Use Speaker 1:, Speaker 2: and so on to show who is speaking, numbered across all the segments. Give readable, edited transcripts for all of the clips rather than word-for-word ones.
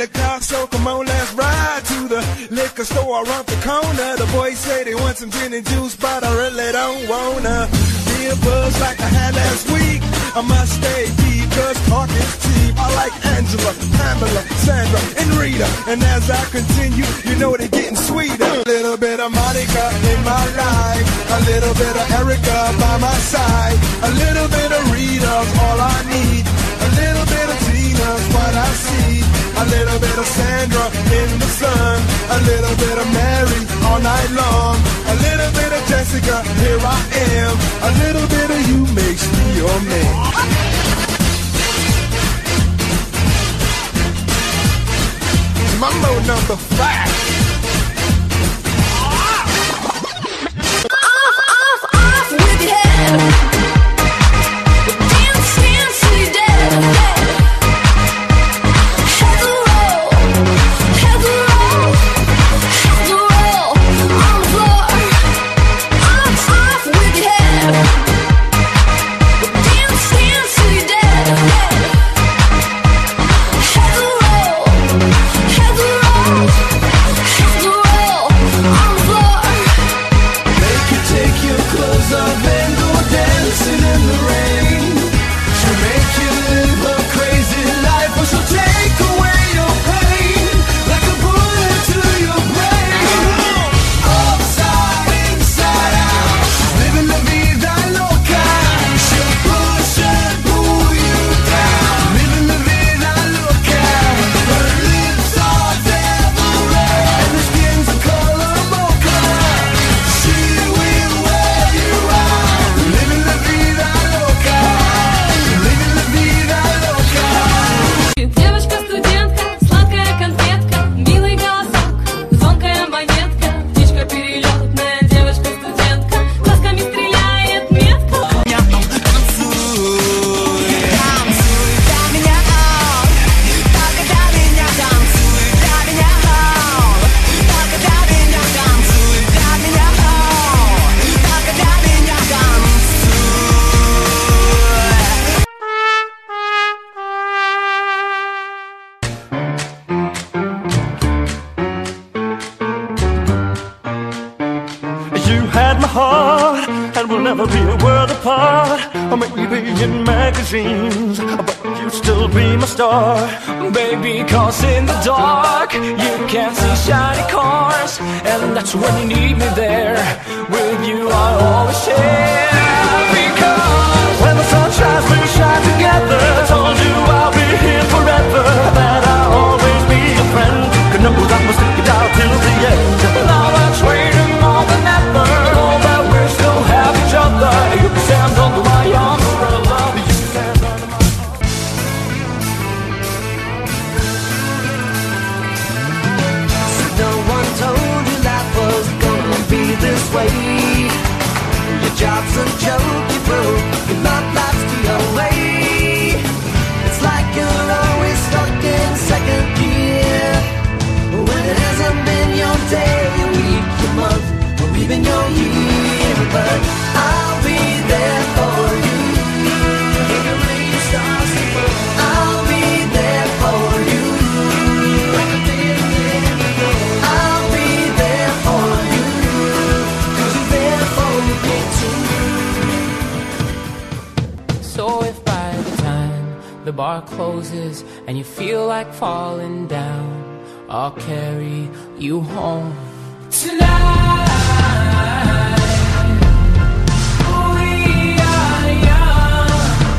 Speaker 1: the car, so come on, let's ride to the liquor store around the corner. The boys say they want some gin and juice, but I really don't wanna be a buzz like I had last week. I must stay deep, cause talk is cheap. I like Angela, Pamela, Sandra, and Rita. And as I continue, you know they're getting sweeter. A little bit of Monica in my life, a little bit of Erica by my side, a little bit of Rita's all I need, a little bit of Tina's what I see, a little bit of Sandra in the sun, a little bit of Mary all night long, a little bit of Jessica, here I am, a little bit of you makes me your man. Mambo number 5. Off with your head. Dance, dance till you're dead. Head to roll, head to roll, head to roll on the floor. Off with your head. Dance, dance till you're dead. Head to roll, head to roll, head to roll on the floor. Make you take your clothes off and go dancing in the rain. She'll make you live a crazy life, or she'll take away your pain like a bullet to your brain. Upside, inside out, she's living la vida loca. She'll push and pull you down, living la vida loca. Her lips are devil red and her skin's the color mocha. She will wear you out, living la vida loca, living la vida loca.
Speaker 2: Девочка-студентка, сладкая конфетка, милый голосок, звонкая монетка, птичка перелетная, девочка-студентка, глазками стреляет метко.
Speaker 3: Танцуй для меня, только для меня танцуй для меня, только для меня танцуй для меня, только для меня танцуй.
Speaker 4: You had my heart, and we'll never be a world apart. Or maybe in magazines, but you'd still be my star.
Speaker 5: Baby, cause in the dark you can't see shiny cars, and that's when you need me there. With you I always share. Because
Speaker 4: When the sun shines, we shine together. I told you I'll be here forever, that I'll always be your friend. Could know that we'll stick it out till the end.
Speaker 5: now that's waiting more than ever. Know that we still have each other. You can stand under my umbrella. You can stand under my
Speaker 3: No one told you life was gonna be this way. Your job's a joke you broke, your love life's the away. It's like you're always stuck in second gear, when it hasn't been your day, your week, your month, or even your year. But I'll be there for you. When the rain starts to fall, I'll be there for you. Like a big I'll be there for you, 'cause you're there for me too.
Speaker 5: So if by the time the bar closes and you feel like falling down, I'll carry you home tonight. We are young,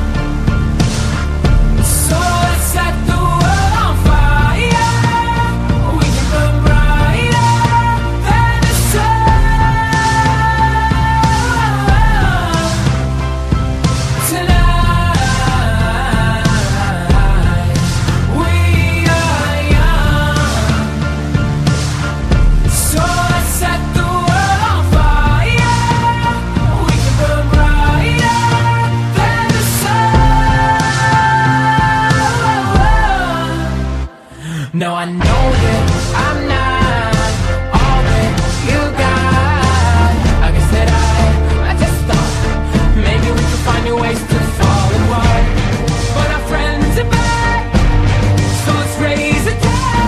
Speaker 5: so let's set the world on fire. We can burn brighter than the sun tonight. We are young, so let's set the world on fire. We can burn brighter than the sun. No, I know that I'm not all that you got. I guess that I just thought maybe we could find new ways to fall apart. But our friends are back, so let's raise a toast.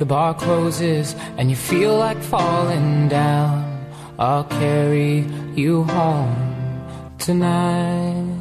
Speaker 5: the bar closes and you feel like falling down, I'll carry you home tonight.